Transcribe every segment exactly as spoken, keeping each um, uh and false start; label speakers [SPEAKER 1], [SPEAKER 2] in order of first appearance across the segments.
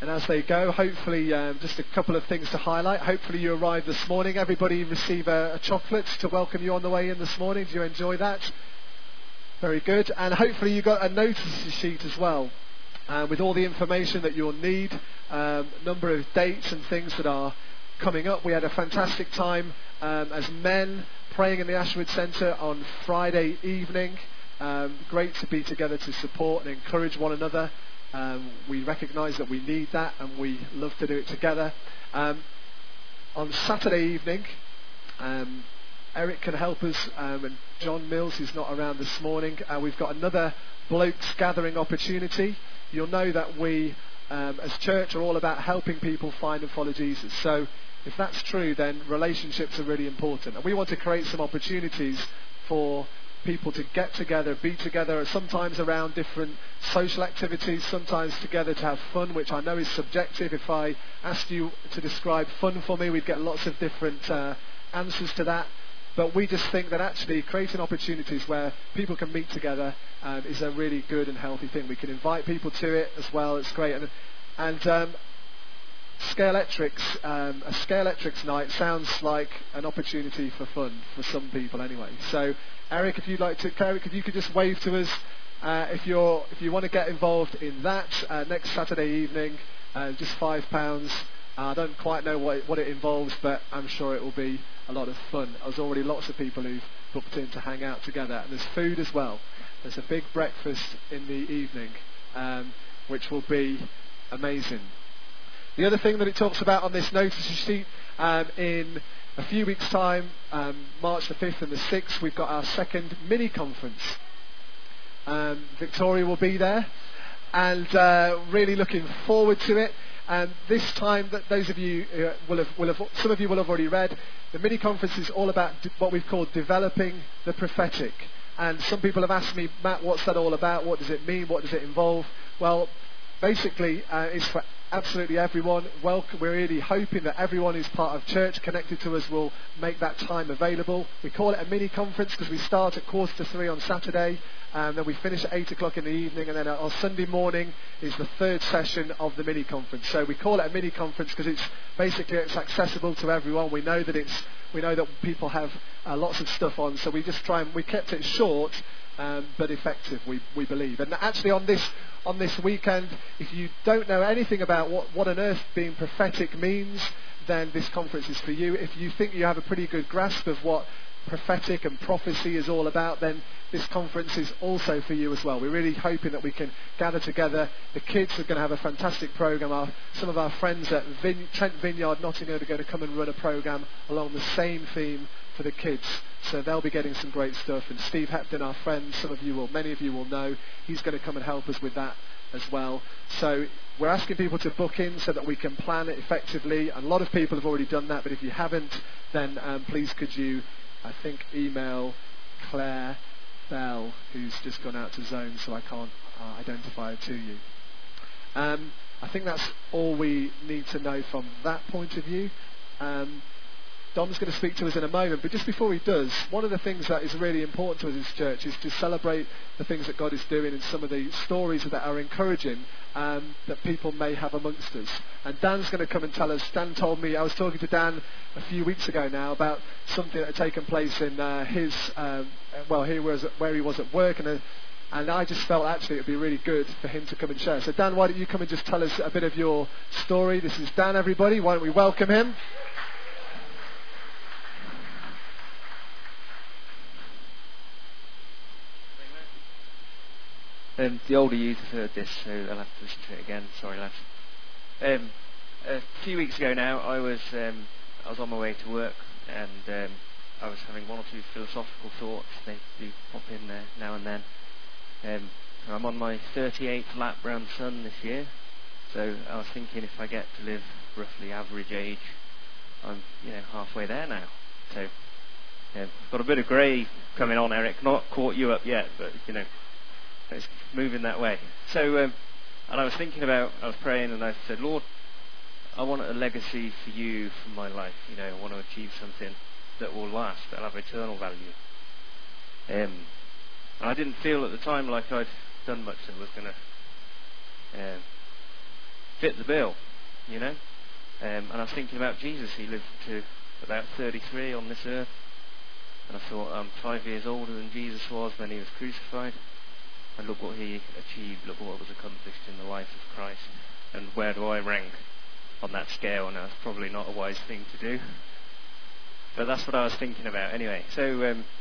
[SPEAKER 1] And as they go, hopefully, um, just a couple of things to highlight. Hopefully you arrived this morning. Everybody receive a, a chocolate to welcome you on the way in this morning. Did you enjoy that? Very good. And hopefully you got a notice sheet as well, uh, with all the information that you'll need, um, number of dates and things that are coming up. We had a fantastic time um, as men praying in the Ashwood Centre on Friday evening. Um, great to be together to support and encourage one another. Um, we recognise that we need that, and we love to do it together. Um, on Saturday evening, um, Eric can help us, um, and John Mills, who's not around this morning. Uh, we've got another Blokes Gathering opportunity. You'll know that we, um, as church, are all about helping people find and follow Jesus. So if that's true, then relationships are really important. And we want to create some opportunities for people to get together, be together, sometimes around different social activities, sometimes together to have fun, which I know is subjective. If I asked you to describe fun for me, we'd get lots of different uh, answers to that. But we just think that actually creating opportunities where people can meet together um, is a really good and healthy thing. We can invite people to it as well. It's great. And, and um, Scalextrics, um, a Scalextrics night sounds like an opportunity for fun for some people anyway. So Eric, if you'd like to, Eric, if you could just wave to us, uh, if you're, if you want to get involved in that uh, next Saturday evening, uh, just five pounds. Uh, I don't quite know what it, what it involves, but I'm sure it will be a lot of fun. There's already lots of people who've booked in to hang out together, and there's food as well. There's a big breakfast in the evening, um, which will be amazing. The other thing that it talks about on this notice sheet, um, in a few weeks' time, um, March the fifth and the sixth, we've got our second mini-conference. Um, Victoria will be there, and uh, really looking forward to it. And this time, that those of you uh, will have, will have, some of you will have already read, the mini-conference is all about de- what we've called developing the prophetic. And some people have asked me, Matt, what's that all about? What does it mean? What does it involve? Well, basically, uh, it's for absolutely everyone. Welcome. We're really hoping that everyone who's part of church connected to us will make that time available. We call it a mini conference because we start at quarter to three on Saturday, and then we finish at eight o'clock in the evening, and then on Sunday morning is the third session of the mini conference. So we call it a mini conference because it's basically it's accessible to everyone. We know that it's we know that people have uh, lots of stuff on, so we just try and we kept it short. Um, but effective, we, we believe. And actually on this on this weekend, if you don't know anything about what, what on earth being prophetic means, then this conference is for you. If you think you have a pretty good grasp of what prophetic and prophecy is all about, then this conference is also for you as well. We're really hoping that we can gather together. The kids are going to have a fantastic programme. Our, some of our friends at Vine- Trent Vineyard, Nottingham, are going to come and run a programme along the same theme for the kids. So they'll be getting some great stuff. And Steve Hepton, our friend, some of you will, many of you will know, he's going to come and help us with that as well. So we're asking people to book in so that we can plan it effectively. And a lot of people have already done that, but if you haven't, then um, please could you, I think, email Claire Bell, who's just gone out to Zone, so I can't uh, identify her to you. Um, I think that's all we need to know from that point of view. Um, Dom's going to speak to us in a moment, but just before he does, one of the things that is really important to us as church is to celebrate the things that God is doing and some of the stories that are encouraging um, that people may have amongst us. And Dan's going to come and tell us. Dan told me, I was talking to Dan a few weeks ago now about something that had taken place in uh, his, um, well, he was where he was at work, and uh, and I just felt actually it would be really good for him to come and share. So Dan, why don't you come and just tell us a bit of your story? This is Dan, everybody. Why don't we welcome him?
[SPEAKER 2] Um, the older youth have heard this, so they'll have to listen to it again. Sorry, lads. Um, a few weeks ago now, I was um, I was on my way to work, and um, I was having one or two philosophical thoughts. They do pop in there now and then. Um, I'm on my thirty-eighth lap round Sun this year, so I was thinking if I get to live roughly average age, I'm you know halfway there now. So yeah, I've got a bit of grey coming on, Eric. Not caught you up yet, but you know. It's moving that way. So, um, and I was thinking about, I was praying and I said, Lord, I want a legacy for you from my life. You know, I want to achieve something that will last, that'll have eternal value. Um, and I didn't feel at the time like I'd done much that was going to uh, fit the bill, you know. Um, and I was thinking about Jesus. He lived to about thirty-three on this earth. And I thought, I'm five years older than Jesus was when he was crucified. And look what he achieved, look what was accomplished in the life of Christ. And where do I rank on that scale? And that's probably not a wise thing to do. But that's what I was thinking about anyway. So um,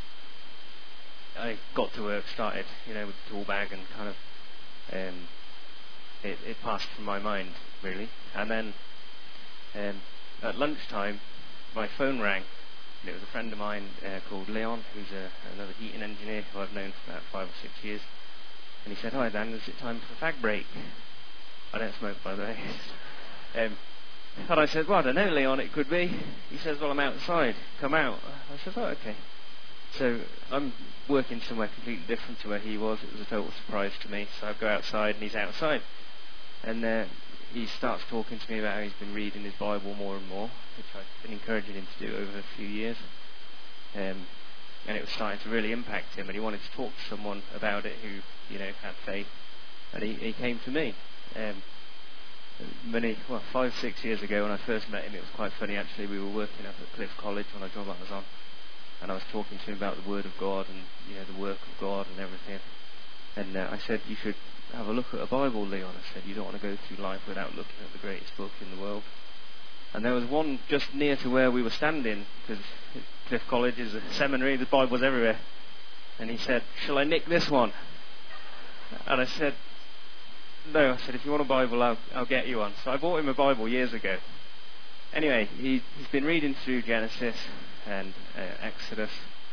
[SPEAKER 2] I got to work, started, you know, with the tool bag, and kind of um, it, it passed from my mind, really. And then um, at lunchtime, my phone rang. And it was a friend of mine uh, called Leon, who's a, another heating engineer who I've known for about five or six years. And he said, "Hi Dan, is it time for a fag break?" I don't smoke, by the way. um, and I said, "Well, I don't know, Leon, it could be." He says, "Well, I'm outside. Come out." I said, "Oh, okay." So I'm working somewhere completely different to where he was. It was a total surprise to me. So I go outside and he's outside. And uh, he starts talking to me about how he's been reading his Bible more and more, which I've been encouraging him to do over a few years. Um, and it was starting to really impact him, and he wanted to talk to someone about it who, you know, had faith. And he, he came to me. Um, many, well, five, six years ago when I first met him, it was quite funny actually. We were working up at Cliff College when I job I was on, and I was talking to him about the Word of God and, you know, the work of God and everything. And uh, I said, "You should have a look at a Bible, Leon." I said, "You don't want to go through life without looking at the greatest book in the world." And there was one just near to where we were standing, because Cliff College is a seminary, the Bible's everywhere. And he said, "Shall I nick this one?" And I said, "No." I said, "If you want a Bible, I'll, I'll get you one." So I bought him a Bible years ago. Anyway, he, he's been reading through Genesis and uh, Exodus,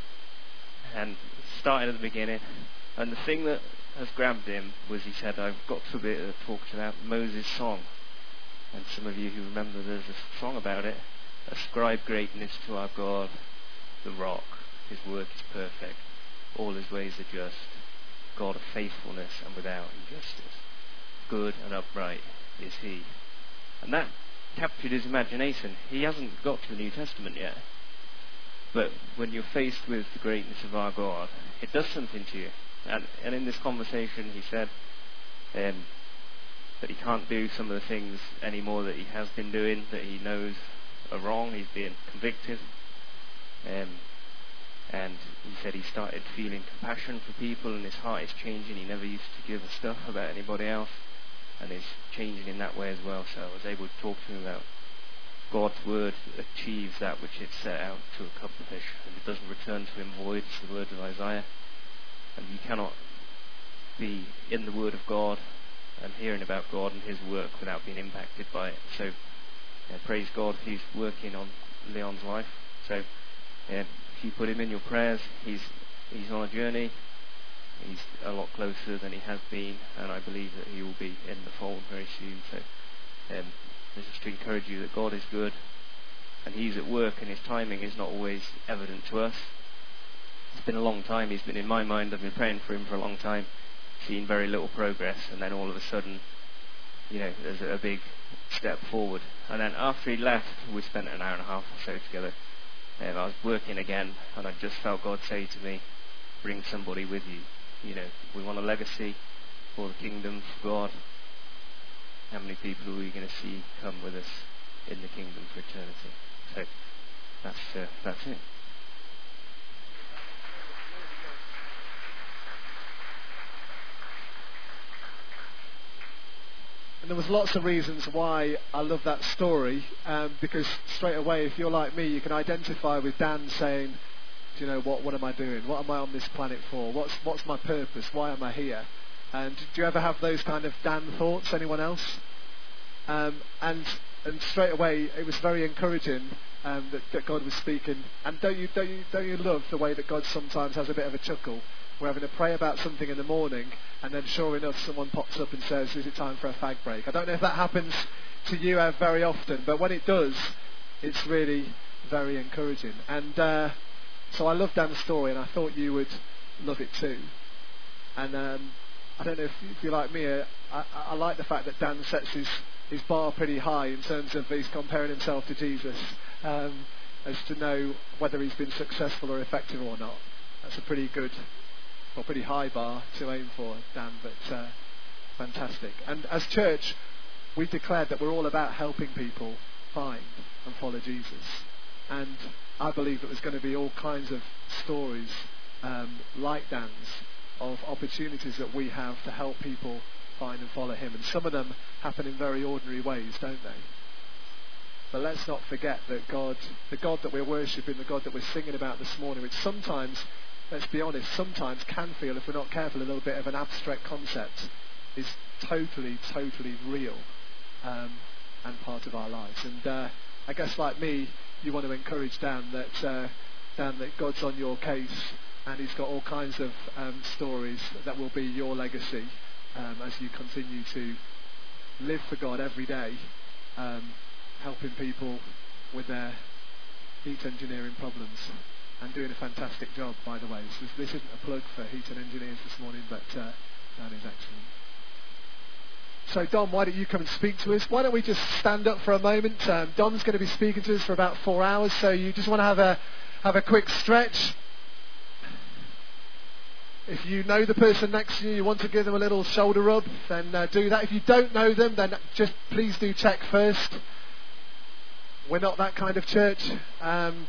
[SPEAKER 2] and started at the beginning. And the thing that has grabbed him was, he said, "I've got to be uh, talked about Moses' song." And some of you who remember, there's a song about it. "Ascribe greatness to our God, the rock. His work is perfect. All his ways are just. God of faithfulness and without injustice. Good and upright is he." And that captured his imagination. He hasn't got to the New Testament yet. But when you're faced with the greatness of our God, it does something to you. And, and in this conversation, he said um, that he can't do some of the things anymore that he has been doing, that he knows are wrong. He's being convicted. Um, and he said he started feeling compassion for people, and his heart is changing. He never used to give a stuff about anybody else, and he's changing in that way as well. So I was able to talk to him about God's word achieves that which it set out to accomplish, and it doesn't return to him void. It's the words of Isaiah. And you cannot be in the Word of God and hearing about God and his work without being impacted by it. So yeah, praise God, he's working on Leon's life. So yeah, if you put him in your prayers, he's he's on a journey. He's a lot closer than he has been, and I believe that he will be in the fold very soon. So um, just to encourage you that God is good, and he's at work, and his timing is not always evident to us. It's been a long time. He's been in my mind. I've been praying for him for a long time, seen very little progress, and then all of a sudden, you know, there's a big step forward. And then after he left, we spent an hour and a half or so together, and I was working again, and I just felt God say to me, "Bring somebody with you. You know, we want a legacy for the kingdom of God. How many people are we going to see come with us in the kingdom for eternity?" So that's uh, that's it.
[SPEAKER 1] And there was lots of reasons why I love that story, um, because straight away, if you're like me, you can identify with Dan saying, "Do you know what? What am I doing? What am I on this planet for? What's what's my purpose? Why am I here?" And do you ever have those kind of Dan thoughts? Anyone else? Um, and and straight away, it was very encouraging um, that, that God was speaking. And don't you don't you don't you love the way that God sometimes has a bit of a chuckle? We're having to pray about something in the morning, and then sure enough, someone pops up and says, "Is it time for a fag break?" I don't know if that happens to you uh, very often, but when it does, it's really very encouraging. And uh, so I love Dan's story, and I thought you would love it too. And um, I don't know if, if you're like me, uh, I, I like the fact that Dan sets his, his bar pretty high in terms of he's comparing himself to Jesus, um, as to know whether he's been successful or effective or not. That's a pretty good... Well, pretty high bar to aim for, Dan, but uh, fantastic. And as church, we declared that we're all about helping people find and follow Jesus. And I believe that there's going to be all kinds of stories um, like Dan's of opportunities that we have to help people find and follow him. And some of them happen in very ordinary ways, don't they? But let's not forget that God, the God that we're worshipping, the God that we're singing about this morning, which sometimes, let's be honest, sometimes can feel, if we're not careful, a little bit of an abstract concept, is totally, totally real um, and part of our lives. And uh, I guess like me, you want to encourage Dan that, uh, Dan, that God's on your case, and he's got all kinds of um, stories that will be your legacy um, as you continue to live for God every day, um, helping people with their heat engineering problems, and doing a fantastic job, by the way. So this isn't a plug for heat and engineers this morning, but uh, Dan is excellent. So Dom, why don't you come and speak to us? Why don't we just stand up for a moment? Um, Dom's going to be speaking to us for about four hours, so you just want to have a have a quick stretch. If you know the person next to you, you want to give them a little shoulder rub, then uh, do that. If you don't know them, then just please do check first. We're not that kind of church. Um,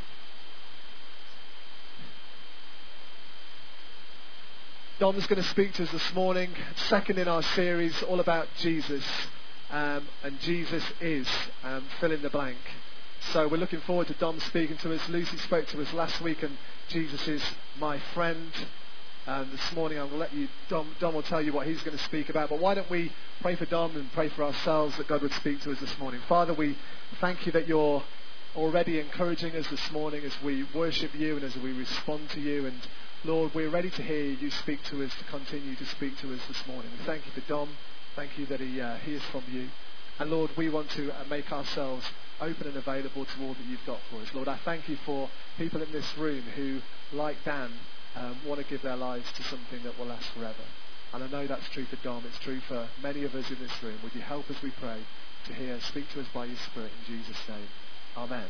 [SPEAKER 1] Dom's going to speak to us this morning, second in our series, all about Jesus. Um, and Jesus is, um, fill in the blank. So we're looking forward to Dom speaking to us. Lucy spoke to us last week, and Jesus is my friend. Um, this morning I'm going to let you, Dom, Dom will tell you what he's going to speak about. But why don't we pray for Dom and pray for ourselves that God would speak to us this morning. Father, we thank you that you're already encouraging us this morning as we worship you and as we respond to you. And Lord, we're ready to hear you speak to us, to continue to speak to us this morning. We thank you for Dom. Thank you that he uh, hears from you. And Lord, we want to uh, make ourselves open and available to all that you've got for us. Lord, I thank you for people in this room who, like Dan, Um, want to give their lives to something that will last forever. And I know that's true for Dom. It's true for many of us in this room. Would you help us, we pray, to hear, speak to us by your Spirit in Jesus' name. Amen.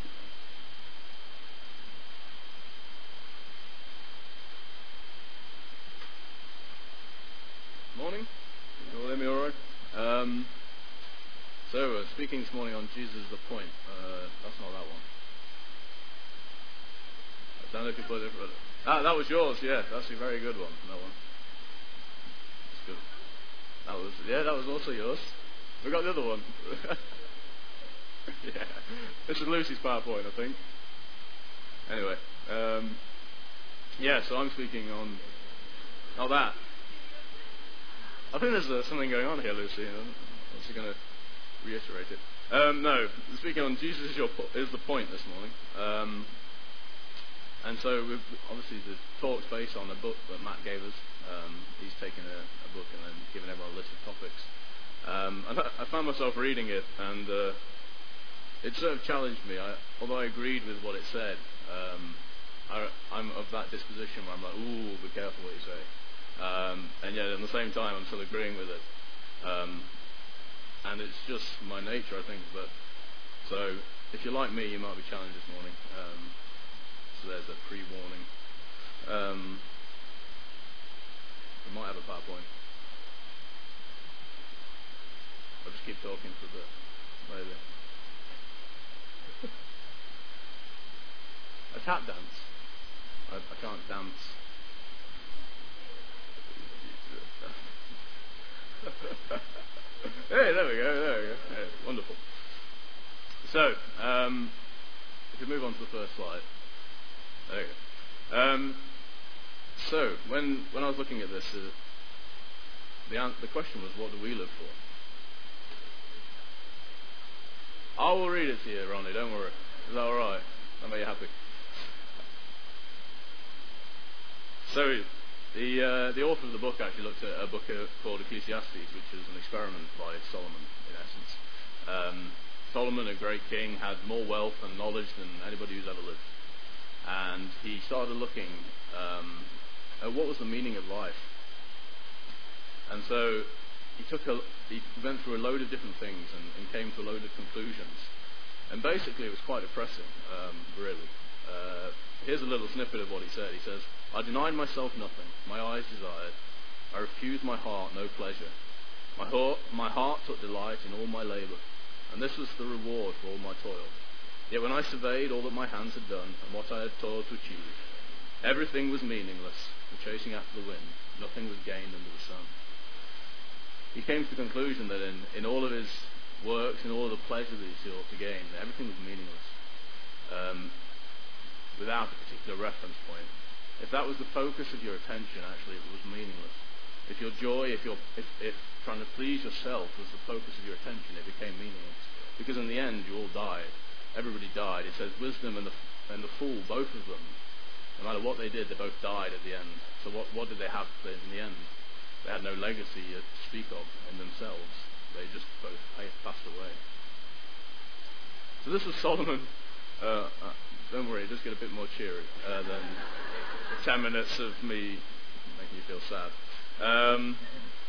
[SPEAKER 3] Morning. You all hear me all right? Um, so, uh, speaking this morning on Jesus is the point. Uh, that's not that one. I don't know if you put it for Ah, that was yours, yeah. That's a very good one, that one. That's good. That was, yeah, that was also yours. We got the other one. Yeah. This is Lucy's PowerPoint, I think. Anyway, um, yeah, so I'm speaking on, not that. I think there's uh, something going on here, Lucy. I'm also going to reiterate it. Um, no, speaking on Jesus is, your po- is the point this morning. Um, And so, we've, obviously, the talk's based on a book that Matt gave us. Um, he's taken a, a book and then given everyone a list of topics. Um, and I, I found myself reading it, and uh, it sort of challenged me. I, although I agreed with what it said, um, I, I'm of that disposition where I'm like, ooh, be careful what you say. Um, and yet, at the same time, I'm still agreeing with it. Um, and it's just my nature, I think. But so, if you're like me, you might be challenged this morning. Um, So there's a pre-warning. Um, we might have a PowerPoint. I'll just keep talking for the maybe. A tap dance. I, I can't dance. Hey, there we go. There we go. Yeah, wonderful. So, um, if we move on to the first slide. There you go. Um, so, when when I was looking at this, uh, the an- the question was, what do we live for? I will read it to you, Ronnie, don't worry. Is that alright? I'll make you happy. So, the uh, the author of the book actually looked at a book uh, called Ecclesiastes, which is an experiment by Solomon, in essence. Um, Solomon, a great king, had more wealth and knowledge than anybody who's ever lived. And he started looking um, at what was the meaning of life. And so he took a, he went through a load of different things and, and came to a load of conclusions. And basically it was quite depressing, um, really. Uh, here's a little snippet of what he said. He says, "I denied myself nothing, my eyes desired. I refused my heart no pleasure. My heart, my heart took delight in all my labour, and this was the reward for all my toil. Yet when I surveyed all that my hands had done, and what I had toiled to achieve, everything was meaningless, and chasing after the wind. Nothing was gained under the sun. He came to the conclusion that in, in all of his works, in all of the pleasure that he sought to gain, everything was meaningless, um, without a particular reference point. If that was the focus of your attention, actually, it was meaningless. If your joy, if, your, if, if trying to please yourself was the focus of your attention, it became meaningless. Because in the end, you all died. Everybody died. It says wisdom and the, and the fool, both of them, no matter what they did, they both died at the end. So what, what did they have in the end? They had no legacy to speak of in themselves. They just both passed away. So this was Solomon. Uh, uh, don't worry, it does get a bit more cheery uh, than ten minutes of me making you feel sad. Um,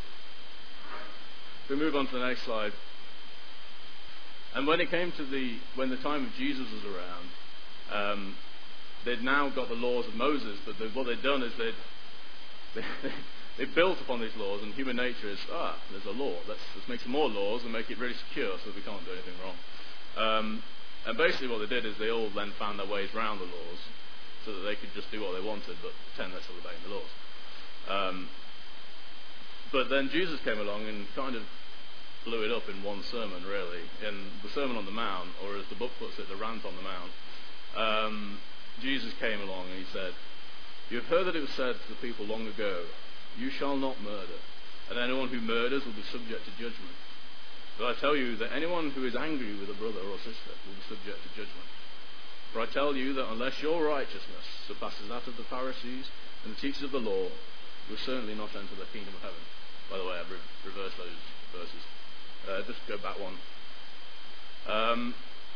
[SPEAKER 3] we move on to the next slide. And when it came to the when the time of Jesus was around, um, they'd now got the laws of Moses, but the, what they'd done is they'd they, they built upon these laws, and human nature is ah, there's a law. Let's let's make some more laws and make it really secure so that we can't do anything wrong. Um, and basically, what they did is they all then found their ways around the laws, so that they could just do what they wanted, but pretend they're still obeying the laws. Um, but then Jesus came along and kind of blew it up in one sermon, really, in the Sermon on the Mount, or as the book puts it, the Rant on the Mount. Um, Jesus came along and he said, "You have heard that it was said to the people long ago, 'You shall not murder, and anyone who murders will be subject to judgment. But I tell you that anyone who is angry with a brother or sister will be subject to judgment. For I tell you that unless your righteousness surpasses that of the Pharisees and the teachers of the law, you will certainly not enter the kingdom of heaven.'" By the way, I've re- reversed those verses. Uh, just go back one. Um,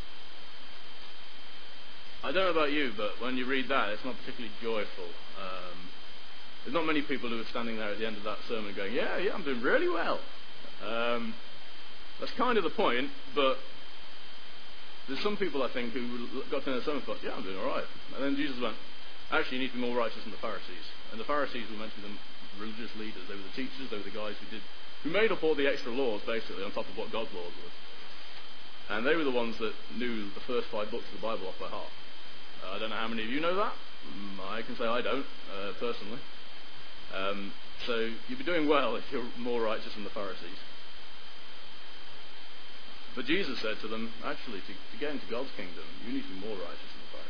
[SPEAKER 3] I don't know about you, but when you read that, it's not particularly joyful. Um, there's not many people who are standing there at the end of that sermon going, yeah, yeah, I'm doing really well. Um, that's kind of the point, but there's some people, I think, who got to the end of the sermon and thought, yeah, I'm doing all right. And then Jesus went, actually, you need to be more righteous than the Pharisees. And the Pharisees were meant to be the religious leaders. They were the teachers. They were the guys who did who made up all the extra laws, basically, on top of what God's laws was. And they were the ones that knew the first five books of the Bible off by heart. Uh, I don't know how many of you know that. Mm, I can say I don't, uh, personally. Um, so you'd be doing well if you're more righteous than the Pharisees. But Jesus said to them, actually, to, to get into God's kingdom, you need to be more righteous than the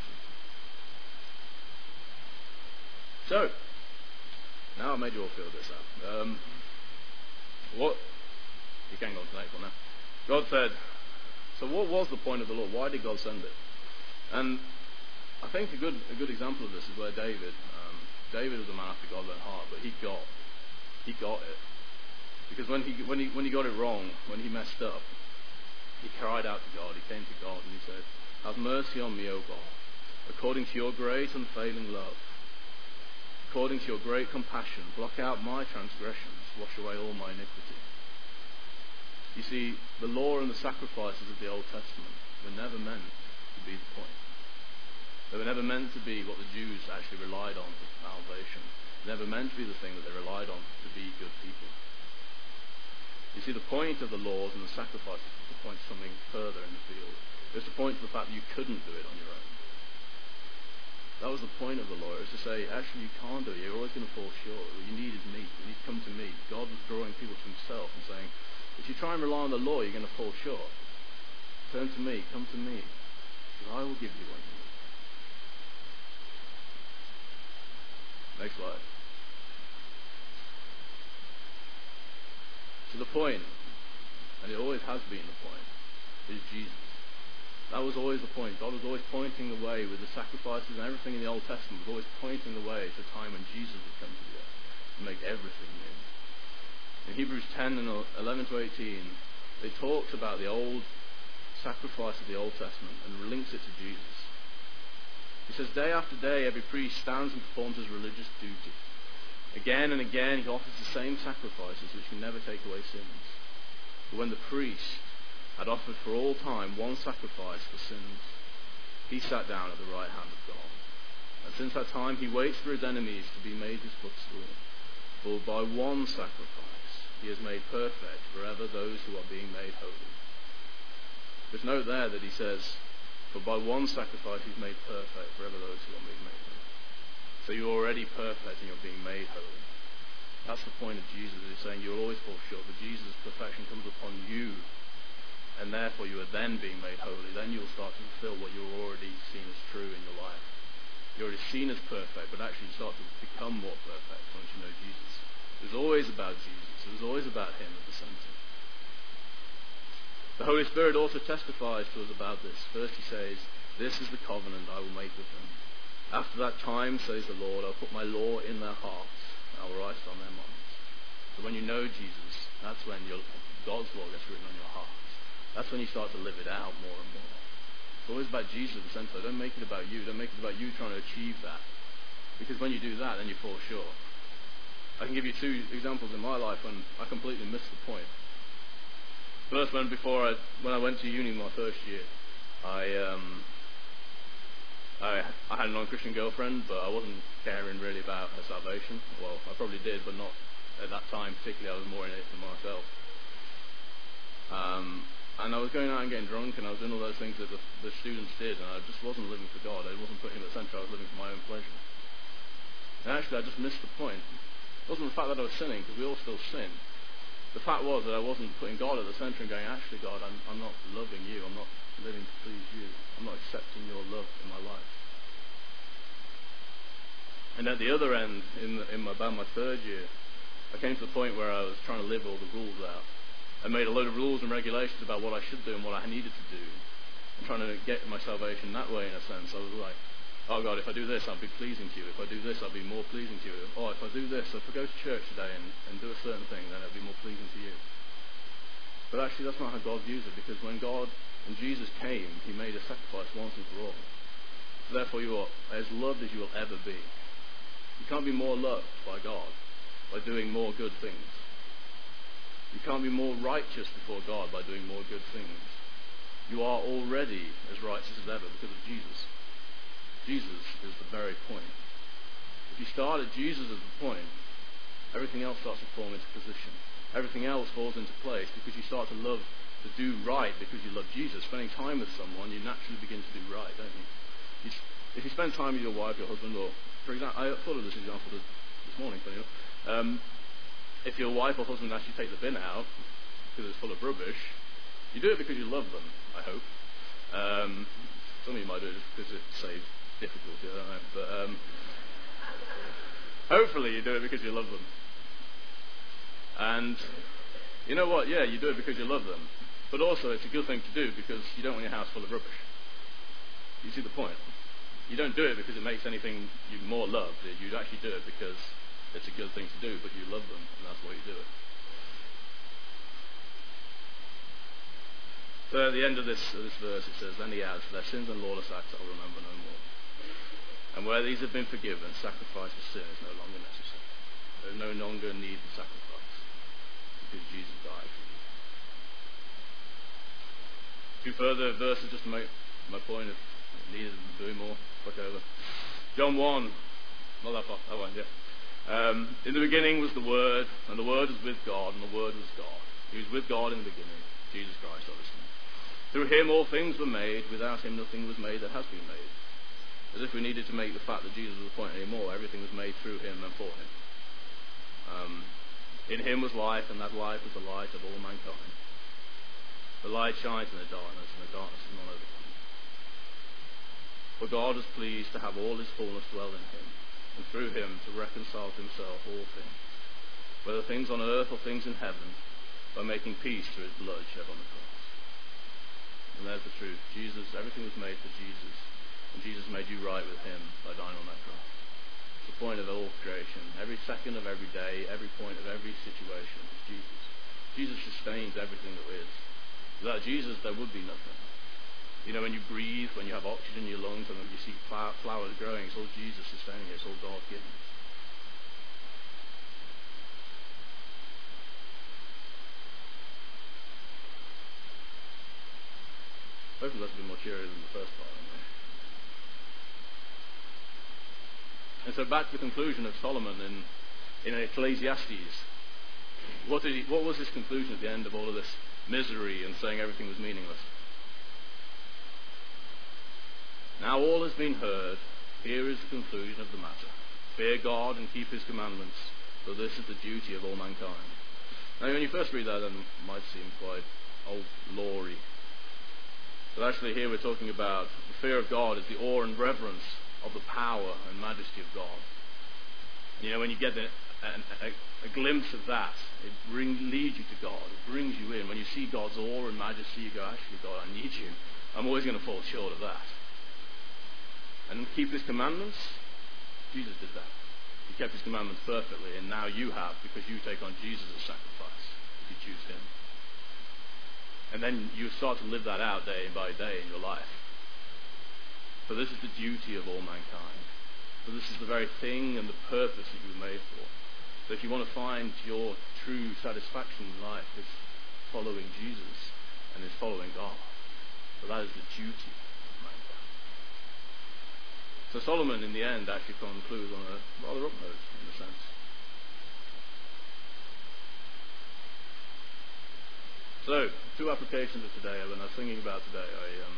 [SPEAKER 3] Pharisees. So, now I've made you all feel this out. Um, What? You can go on to the next one now. God said, so what was the point of the law? Why did God send it? And I think a good a good example of this is where David, um, David was a man after God's own heart, but he got he got it. Because when he when he when he got it wrong, when he messed up, he cried out to God, he came to God and he said, "Have mercy on me, O God, according to your great and unfailing love. According to your great compassion, block out my transgressions, wash away all my iniquity." You see, the law and the sacrifices of the Old Testament were never meant to be the point. They were never meant to be what the Jews actually relied on for salvation. Never meant to be the thing that they relied on to be good people. You see, the point of the laws and the sacrifices was to point to something further in the field. It was to point to the fact that you couldn't do it on your own. That was the point of the law. It was to say, actually, you can't do it. You're always going to fall short. What you need is me. You need to come to me. God was drawing people to himself and saying, if you try and rely on the law, you're going to fall short. Turn to me. Come to me. Because I will give you what you need. Next slide. So the point, and it always has been the point, is Jesus. That was always the point. God was always pointing the way with the sacrifices and everything in the Old Testament was always pointing the way to a time when Jesus would come to the earth and make everything new. In Hebrews ten and eleven to eighteen, they talks about the old sacrifice of the Old Testament and links it to Jesus. He says, day after day, every priest stands and performs his religious duty. Again and again, he offers the same sacrifices which can never take away sins. But when the priest had offered for all time one sacrifice for sins, he sat down at the right hand of God. And since that time he waits for his enemies to be made his footstool. For by one sacrifice he has made perfect forever those who are being made holy. Just note there that he says, for by one sacrifice he's made perfect forever those who are being made holy. So you're already perfect and you're being made holy. That's the point of Jesus. He's saying you'll always fall short, but Jesus' perfection comes upon you, and therefore you are then being made holy. Then you'll start to fulfill what you're already seen as true in your life. You're already seen as perfect, but actually you start to become more perfect once you know Jesus. It was always about Jesus. It was always about him at the center. The Holy Spirit also testifies to us about this. First he says, this is the covenant I will make with them. After that time, says the Lord, I'll put my law in their hearts, and I'll write it on their minds. So when you know Jesus, that's when your, God's law gets written on your hearts. That's when you start to live it out more and more. It's always about Jesus at the center. Don't make it about you. Don't make it about you trying to achieve that. Because when you do that, then you fall short. I can give you two examples in my life when I completely missed the point. First, when before I, when I went to uni my first year, I um, I, I had a non-Christian girlfriend, but I wasn't caring really about her salvation. Well, I probably did, but not at that time particularly. I was more in it for myself. Um, and I was going out and getting drunk, and I was doing all those things that the, the students did, and I just wasn't living for God. I wasn't putting him at the center. I was living for my own pleasure. And actually, I just missed the point. It wasn't the fact that I was sinning, because we all still sin. The fact was that I wasn't putting God at the center and going, actually, God, I'm, I'm not loving you. I'm not living to please you. I'm not accepting your love in my life. And at the other end, in, the, in my, about my third year, I came to the point where I was trying to live all the rules out. I made a load of rules and regulations about what I should do and what I needed to do. I'm trying to get my salvation that way, in a sense. I was like, oh God, if I do this, I'll be pleasing to you. If I do this, I'll be more pleasing to you. Oh, if I do this, if I go to church today and, and do a certain thing, then it'll be more pleasing to you. But actually, that's not how God views it, because when God and Jesus came, he made a sacrifice once and for all. So therefore, you are as loved as you will ever be. You can't be more loved by God by doing more good things. You can't be more righteous before God by doing more good things. You are already as righteous as ever because of Jesus. Jesus is the very point. If you start at Jesus as the point, everything else starts to fall into position. Everything else falls into place because you start to love to do right because you love Jesus. Spending time with someone, you naturally begin to do right, don't you? you if you spend time with your wife, your husband, or, for example, I thought of this example this morning, funny enough. Um, if your wife or husband asks you to take the bin out because it's full of rubbish, you do it because you love them, I hope. Um, some of you might do it just because it saves difficulty, I don't know. But um, hopefully you do it because you love them. And you know what? Yeah, you do it because you love them. But also it's a good thing to do because you don't want your house full of rubbish. You see the point? You don't do it because it makes anything you more loved. You actually do it because it's a good thing to do, but you love them, and that's why you do it. So at the end of this, of this verse it says, then he adds, their sins and lawless acts I'll remember no more. And where these have been forgiven, sacrifice for sin is no longer necessary. There is no longer need for sacrifice, because Jesus died for you. Two further verses just to make my point if needed doing more. Look over. John one, not that far, that one, yeah. Um, in the beginning was the Word, and the Word was with God, and the Word was God. He was with God in the beginning, Jesus Christ, obviously. Through him all things were made, without him nothing was made that has been made. As if we needed to make the fact that Jesus was the point anymore, everything was made through him and for him. Um, in him was life, and that life was the light of all mankind. The light shines in the darkness, and the darkness is not overcome. For God was pleased to have all his fullness dwell in him, and through him to reconcile to himself all things, whether things on earth or things in heaven, by making peace through his blood shed on the cross. And there's the truth. Jesus, everything was made for Jesus, and Jesus made you right with him by dying on that cross. It's the point of all creation. Every second of every day, every point of every situation is Jesus. Jesus sustains everything that is. Without Jesus, there would be nothing. You know, when you breathe, when you have oxygen in your lungs, and when you see flowers growing, it's all Jesus sustaining it. It's all God giving. Hopefully that's a bit more cheery than the first part. Anyway. And so back to the conclusion of Solomon in, in Ecclesiastes. What did he, what was his conclusion at the end of all of this misery and saying everything was meaningless? Now all has been heard. Here is the conclusion of the matter. Fear God and keep his commandments, for this is the duty of all mankind. Now when you first read that, then it might seem quite old law-y. But actually here we're talking about the fear of God is the awe and reverence of the power and majesty of God. And, you know, when you get the, a, a, a glimpse of that, it bring, leads you to God. It brings you in. When you see God's awe and majesty, you go, actually, God, I need you. I'm always going to fall short of that. And keep his commandments. Jesus did that. He kept his commandments perfectly, and now you have, because you take on Jesus as sacrifice, if you choose him. And then you start to live that out day by day in your life. For this is the duty of all mankind. For this is the very thing and the purpose that you were made for. So if you want to find your true satisfaction in life, it's following Jesus and it's following God. For that is the duty of mankind. So Solomon, in the end, actually concludes on a rather up note, in a sense. So, two applications of today. When I was thinking about today, I um,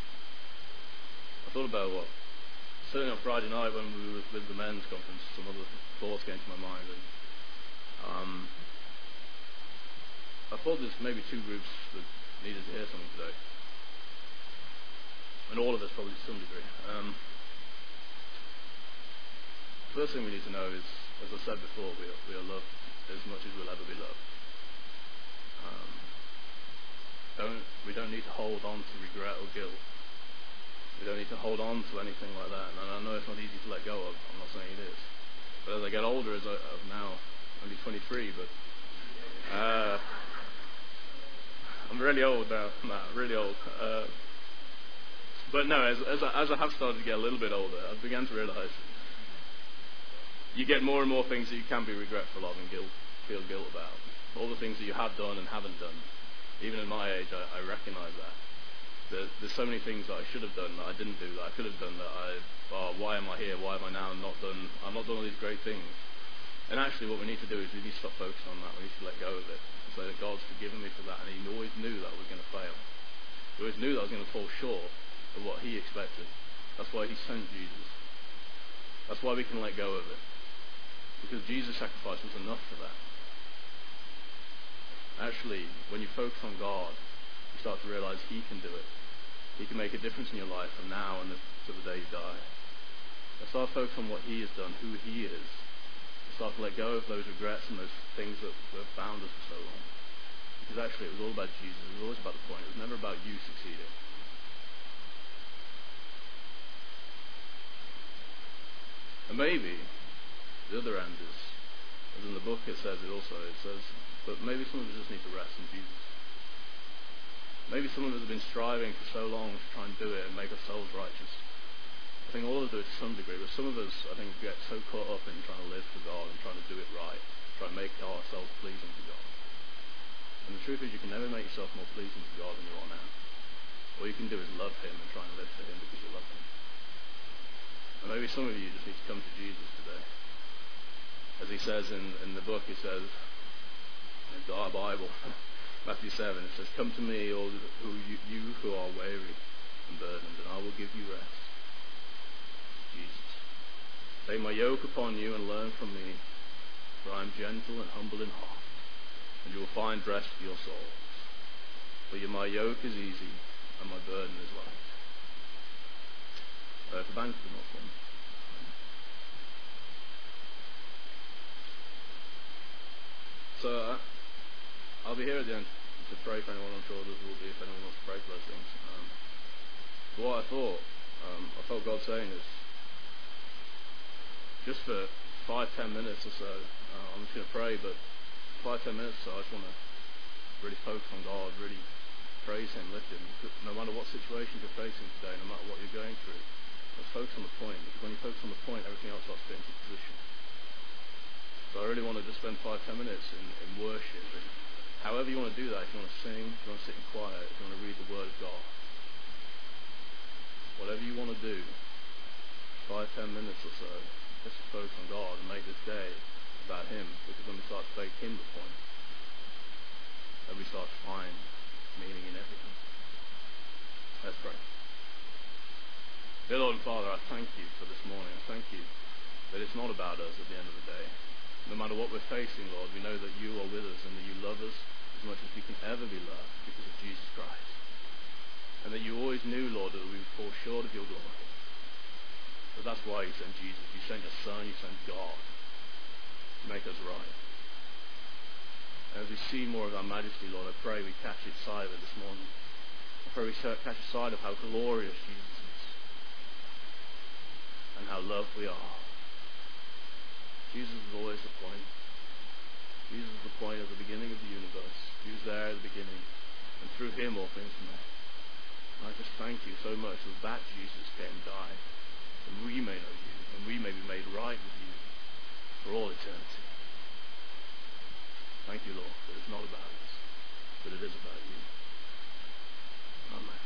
[SPEAKER 3] I thought about what, certainly on Friday night when we were with the men's conference, some other thoughts came to my mind, and um, I thought there's maybe two groups that needed to hear something today, and all of us probably to some degree. Um, first thing we need to know is, as I said before, we are, we are loved as much as we'll ever be loved. Um, Don't, we don't need to hold on to regret or guilt. We don't need to hold on to anything like that. And I know it's not easy to let go of. I'm not saying it is. But as I get older, as I, I'm now only twenty-three, but uh, I'm really old now. Matt, really old. Uh, but no, as, as, I, as I have started to get a little bit older, I've begun to realise you get more and more things that you can be regretful of and guilt, feel guilt about. All the things that you have done and haven't done. Even at my age, I, I recognise that. There, there's so many things that I should have done that I didn't do, that I could have done, that I, oh, why am I here? Why am I now not done? I'm not done all these great things. And actually what we need to do is we need to stop focusing on that. We need to let go of it. And say that God's forgiven me for that, and he always knew that I was going to fail. He always knew that I was going to fall short of what he expected. That's why he sent Jesus. That's why we can let go of it. Because Jesus' sacrifice was enough for that. Actually, when you focus on God, you start to realize he can do it. He can make a difference in your life from now and to the day you die. And start to focus on what he has done, who he is. Start to let go of those regrets and those things that have bound us for so long. Because actually it was all about Jesus. It was always about the point. It was never about you succeeding. And maybe the other end is, as in the book it says it also, it says, but maybe some of us just need to rest in Jesus. Maybe some of us have been striving for so long to try and do it and make our souls righteous. I think all of us do it to some degree, but some of us, I think, get so caught up in trying to live for God and trying to do it right, try and make ourselves pleasing to God. And the truth is, you can never make yourself more pleasing to God than you are now. All you can do is love him and try and live for him because you love him. And maybe some of you just need to come to Jesus today. As he says in, in the book, he says, in our Bible, Matthew seven, it says, come to me, all who you, you who are weary and burdened, and I will give you rest. Jesus. Take my yoke upon you and learn from me, for I am gentle and humble in heart, and you will find rest for your souls. For you, my yoke is easy, and my burden is light. Uh, if the band could come up for me. So, uh, I'll be here at the end to pray for anyone. I'm sure others will be if anyone wants to pray for those things. Um, but what I thought, um, I felt God saying is, just for five, ten minutes or so, uh, I'm just going to pray, but five, ten minutes or so, I just want to really focus on God, really praise him, lift him. No matter what situation you're facing today, no matter what you're going through, let's focus on the point, because when you focus on the point, everything else starts to get into position. So I really want to just spend five, ten minutes in, in worship. And however you want to do that, if you want to sing, if you want to sit in quiet, if you want to read the Word of God, whatever you want to do, five, ten minutes or so, just focus on God and make this day about him. Because when we start to make him the point, that we start to find meaning in everything. Let's pray. Dear Lord and Father, I thank you for this morning. I thank you that it's not about us at the end of the day. No matter what we're facing, Lord, we know that you are with us and that you love us as much as we can ever be loved because of Jesus Christ. And that you always knew, Lord, that we would fall short of your glory. But that's why you sent Jesus. You sent your Son, you sent God to make us right. And as we see more of that majesty, Lord, I pray we catch sight of it this morning. I pray we catch sight of how glorious Jesus is and how loved we are. Jesus is always the point. Jesus is the point of the beginning of the universe. He was there at the beginning, and through him all things were made. And I just thank you so much that that Jesus came and died, and we may know you, and we may be made right with you for all eternity. Thank you, Lord, that it's not about us, but it is about you. Amen.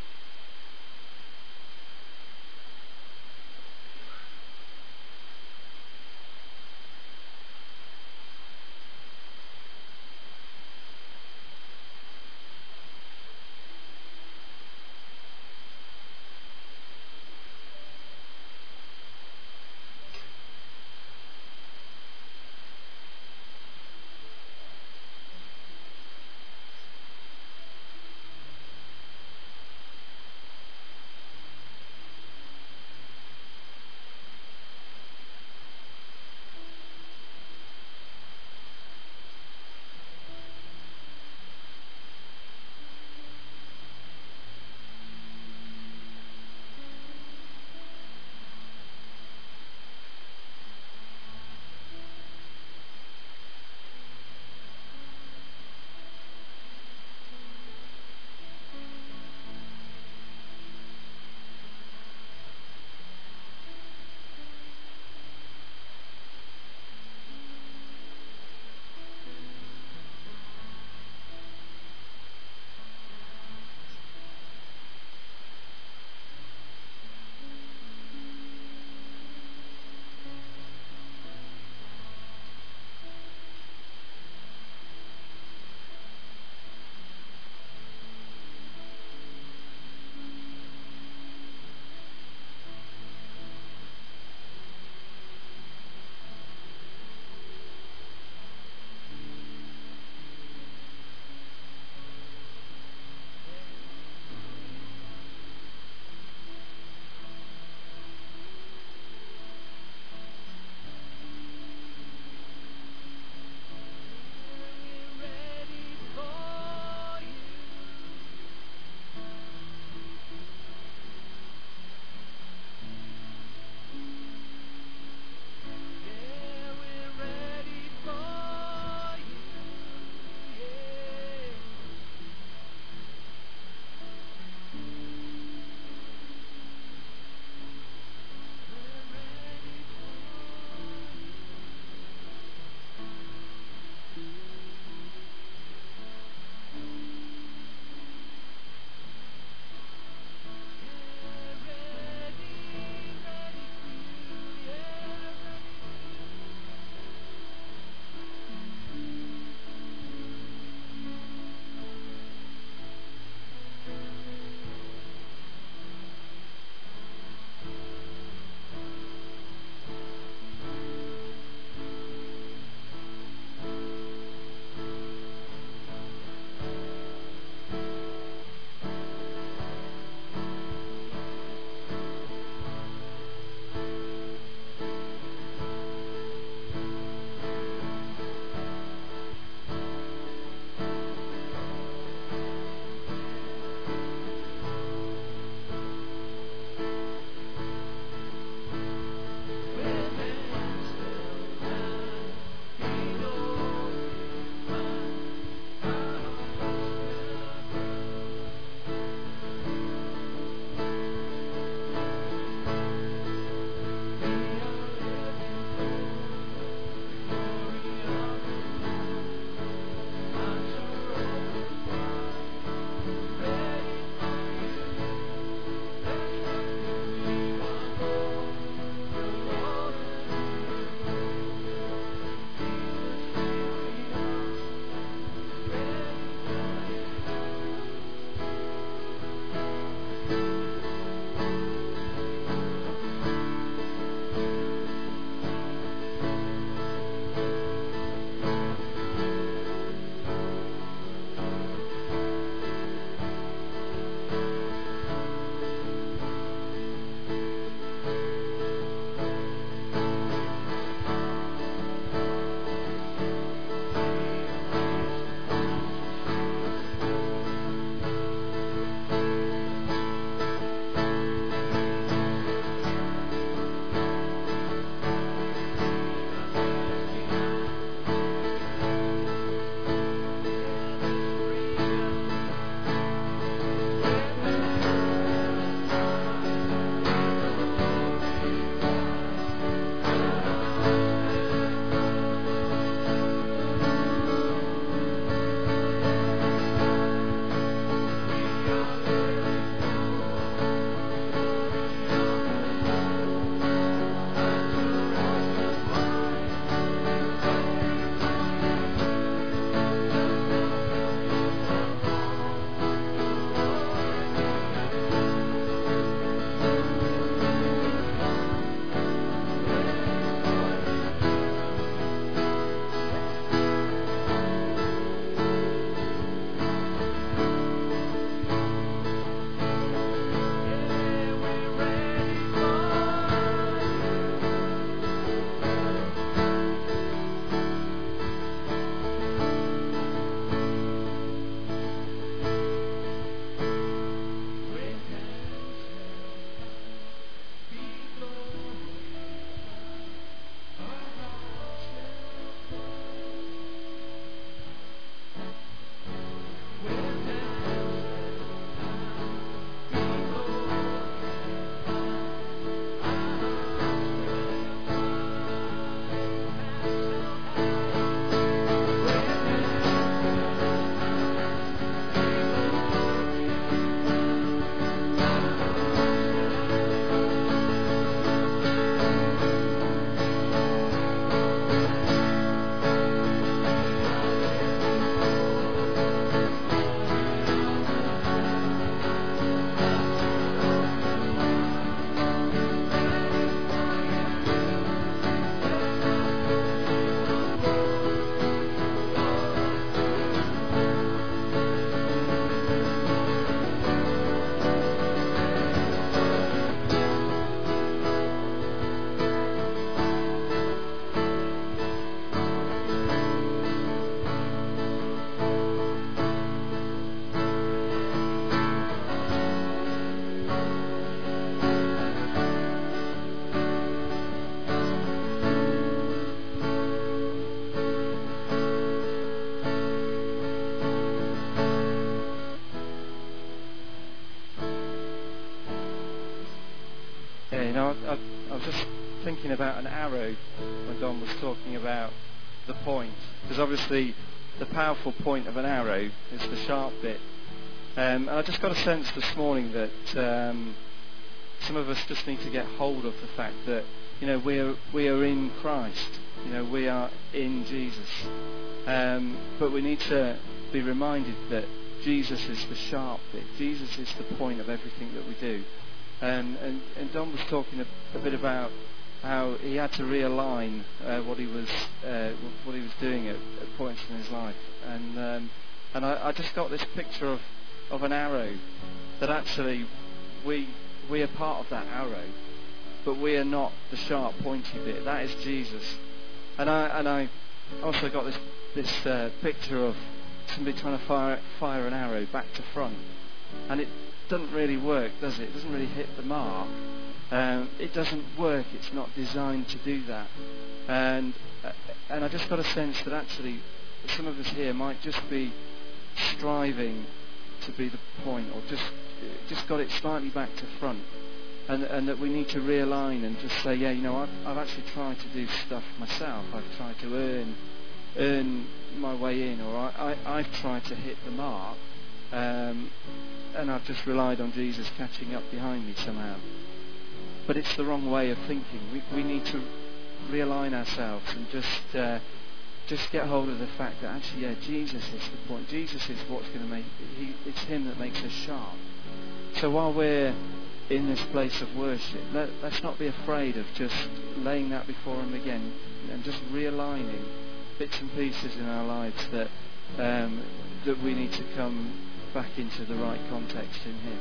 [SPEAKER 4] thinking about an arrow when Don was talking about the point, because obviously the powerful point of an arrow is the sharp bit. Um, and I just got a sense this morning that um, some of us just need to get hold of the fact that, you know, we are we are in Christ. You know, we are in Jesus. Um, but we need to be reminded that Jesus is the sharp bit. Jesus is the point of everything that we do. Um, and, and Don was talking a, a bit about how he had to realign uh, what he was uh, what he was doing at, at points in his life. And um, and I, I just got this picture of, of an arrow, that actually we we are part of that arrow, but we are not the sharp pointy bit. That is Jesus. And I and I also got this this uh, picture of somebody trying to fire fire an arrow back to front, and it doesn't really work, does it? It doesn't really hit the mark. Um, it doesn't work. It's not designed to do that. And uh, and I just got a sense that actually some of us here might just be striving to be the point, or just just got it slightly back to front, and and that we need to realign and just say, yeah, you know, I've I've actually tried to do stuff myself. I've tried to earn earn my way in, or I, I I've tried to hit the mark, um, and I've just relied on Jesus catching up behind me somehow. But it's the wrong way of thinking. We we need to realign ourselves and just uh, just get hold of the fact that actually, yeah, Jesus is the point. Jesus is what's going to make. He, it's Him that makes us sharp. So while we're in this place of worship, let, let's not be afraid of just laying that before Him again and just realigning bits and pieces in our lives that um, that we need to come back into the right context in Him.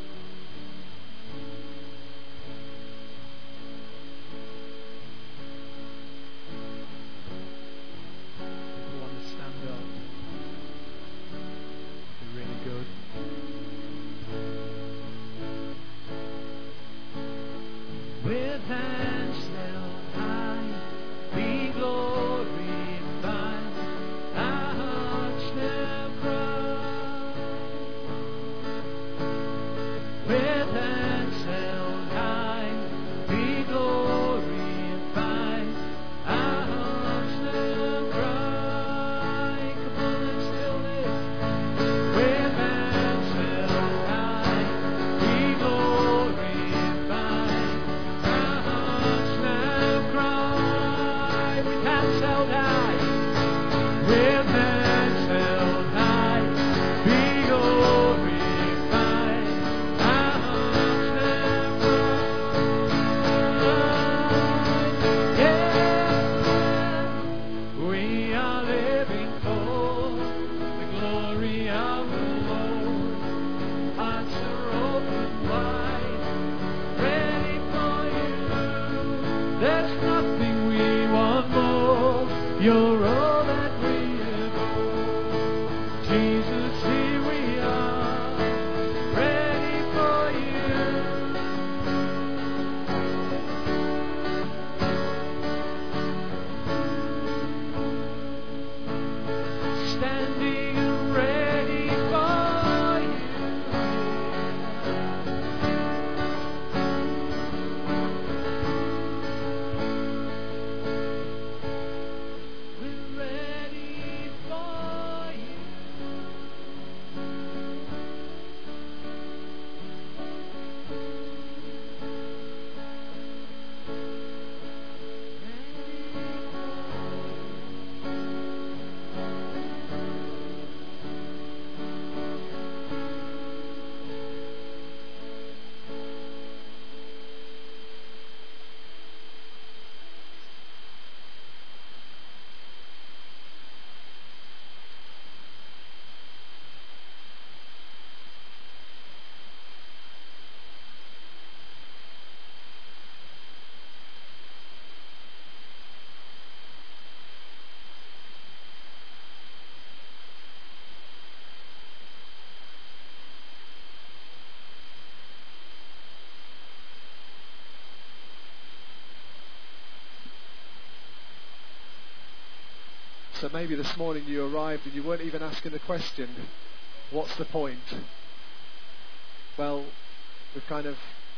[SPEAKER 1] So maybe this morning you arrived and you weren't even asking the question, what's the point? Well, we've kind of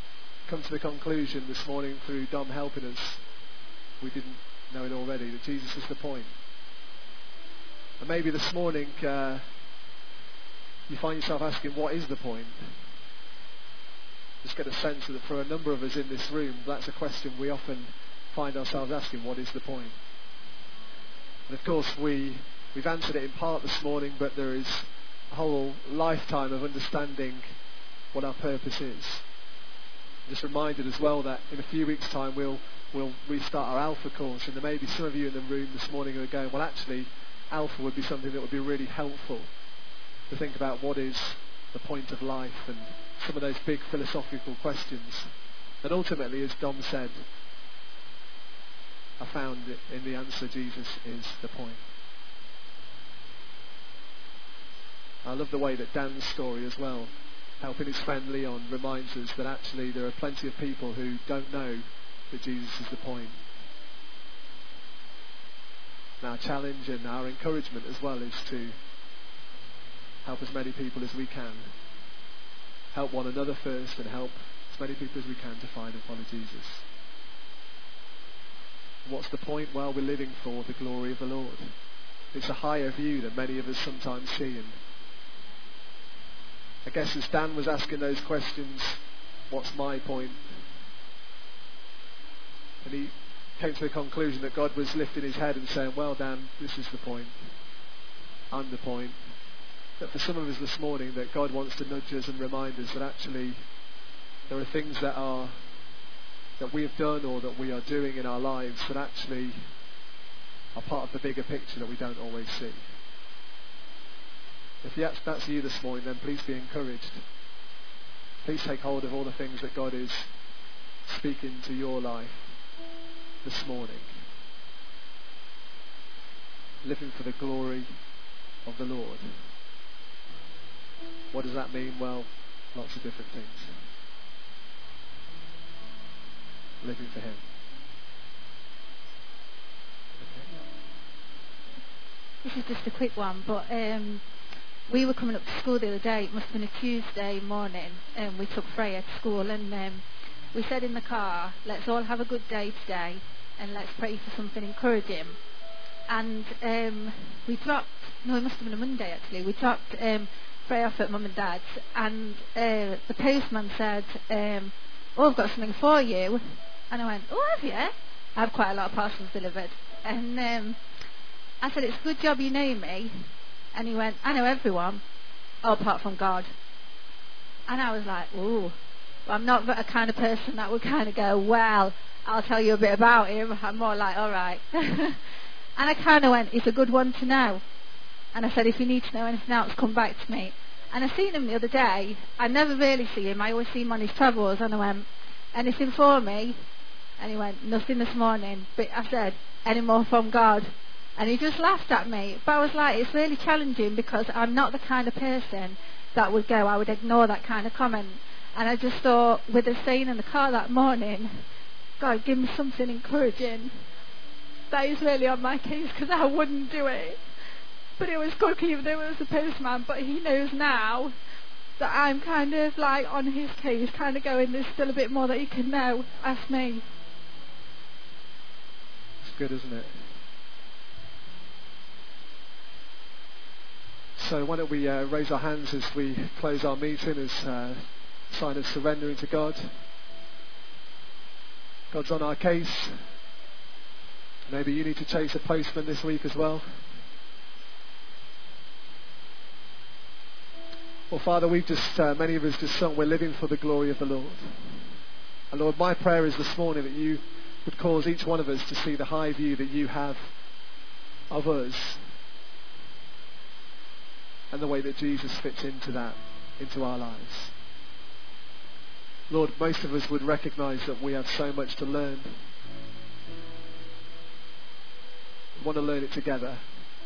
[SPEAKER 1] come to the conclusion this morning through Dom helping us, we didn't know it already, that Jesus is the point. And maybe this morning uh, you find yourself asking, what is the point? Just get a sense that for a number of us in this room, that's a question we often find ourselves asking, what is the point? And of course we, we've answered it in part this morning, but there is a whole lifetime of understanding what our purpose is. I'm just reminded as well that in a few weeks' time we'll, we'll restart our Alpha course, and there may be some of you in the room this morning who are going, well actually Alpha would be something that would be really helpful to think about what is the point of life and some of those big philosophical questions. And ultimately, as Dom said, I found in the answer, Jesus is the point. I love the way that Dan's story as well, helping his friend Leon, reminds us that actually there are plenty of people who don't know that Jesus is the point. And our challenge and our encouragement as well is to help as many people as we can. Help one another first and help as many people as we can to find and follow Jesus. What's the point? Well, we're living for the glory of the Lord. It's a higher view than many of us sometimes see. And I guess as Dan was asking those questions, what's my point? And he came to the conclusion that God was lifting his head and saying, well, Dan, this is the point. I'm the point. That for some of us this morning, that God wants to nudge us and remind us that actually there are things that are that we have done or that we are doing in our lives that actually are part of the bigger picture that we don't always see. If that's, that's you this morning, then please be encouraged. Please take hold of all the things that God is speaking to your life this morning. Living for the glory of the Lord. What does that mean? Well, lots of different things. Living for Him.
[SPEAKER 5] Okay. This is just a quick one, but um, we were coming up to school the other day. It must have been a Tuesday morning, and we took Freya to school, and um, we said in the car, let's all have a good day today, and let's pray for something encouraging. And um, we dropped, no, it must have been a Monday actually, we dropped um, Freya off at Mum and Dad's, and uh, the postman said, um, oh, I've got something for you. And I went, oh, have you? I have quite a lot of parcels delivered. And um, I said, it's a good job you know me. And he went, I know everyone, oh, apart from God. And I was like, ooh, well, I'm not a kind of person that would kind of go, well, I'll tell you a bit about him. I'm more like, all right. And I kind of went, it's a good one to know. And I said, if you need to know anything else, come back to me. And I seen him the other day. I never really see him. I always see him on his travels. And I went, anything for me? And he went, nothing this morning. But I said, any more from God? And he just laughed at me. But I was like, it's really challenging because I'm not the kind of person that would go, I would ignore that kind of comment. And I just thought, with us staying in the car that morning, God, give me something encouraging. That is really on my case because I wouldn't do it. But it was good even though it was the postman. But he knows now that I'm kind of like on his case, kind of going, there's still a bit more that he can know. Ask me.
[SPEAKER 1] It's good, isn't it? So why don't we uh, raise our hands as we close our meeting as a sign of surrendering to God. God's on our case. Maybe you need to chase a postman this week as well. Well, Father, we've just, uh, many of us just sung, we're living for the glory of the Lord. And Lord, my prayer is this morning that you would cause each one of us to see the high view that you have of us and the way that Jesus fits into that, into our lives. Lord, most of us would recognize that we have so much to learn. We want to learn it together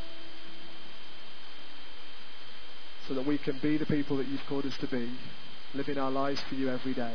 [SPEAKER 1] so that we can be the people that you've called us to be, living our lives for you every day.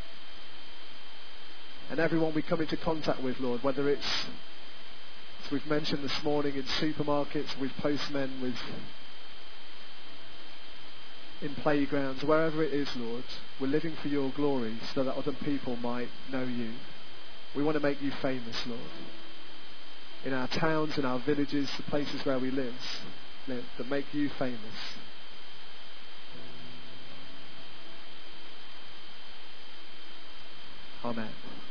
[SPEAKER 1] And everyone we come into contact with, Lord, whether it's, as we've mentioned this morning, in supermarkets, with postmen, with in playgrounds, wherever it is, Lord, we're living for your glory so that other people might know you. We want to make you famous, Lord. In our towns, in our villages, the places where we live, live that make you famous. Amen.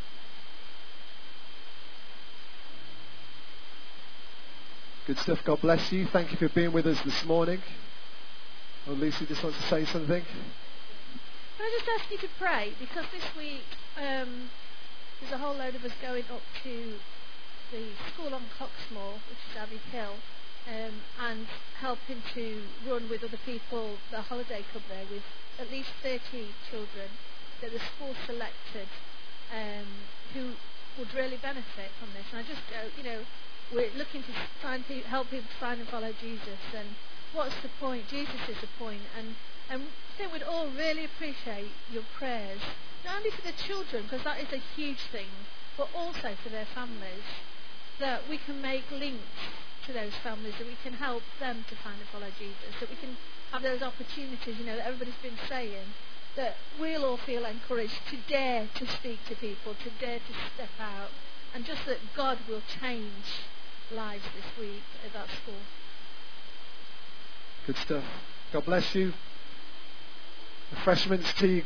[SPEAKER 1] Good stuff. God bless you. Thank you for being with us this morning. Oh, Lucy just wants to say something.
[SPEAKER 6] Can I just ask you to pray? Because this week um, there's a whole load of us going up to the school on Coxmoor, which is Abbey Hill, um, and helping to run with other people the holiday club there with at least thirty children that the school selected um, who would really benefit from this. And I just go, you know, we're looking to find pe- help people to find and follow Jesus. And what's the point? Jesus is the point. And, and I think we'd all really appreciate your prayers, not only for the children, because that is a huge thing, but also for their families, that we can make links to those families, that we can help them to find and follow Jesus, that we can have those opportunities, you know, that everybody's been saying, that we'll all feel encouraged to dare to speak to people, to dare to step out, and just that God will change lives this week at that school.
[SPEAKER 1] Good stuff. God bless you. Refreshments, tea.